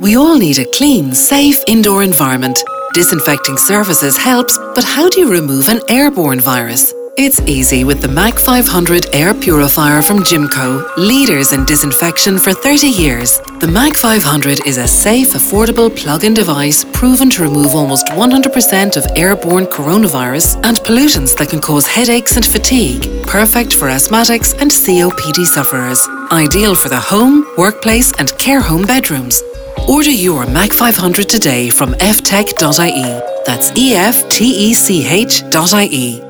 We all need a clean, safe indoor environment. Disinfecting surfaces helps, but how do you remove an airborne virus? It's easy with the MAC 500 Air Purifier from Jimco, leaders in disinfection for 30 years. The MAC 500 is a safe, affordable plug-in device proven to remove almost 100% of airborne coronavirus and pollutants that can cause headaches and fatigue. Perfect for asthmatics and COPD sufferers. Ideal for the home, workplace and care home bedrooms. Order your MAC 500 today from ftech.ie. That's EFTECH.ie.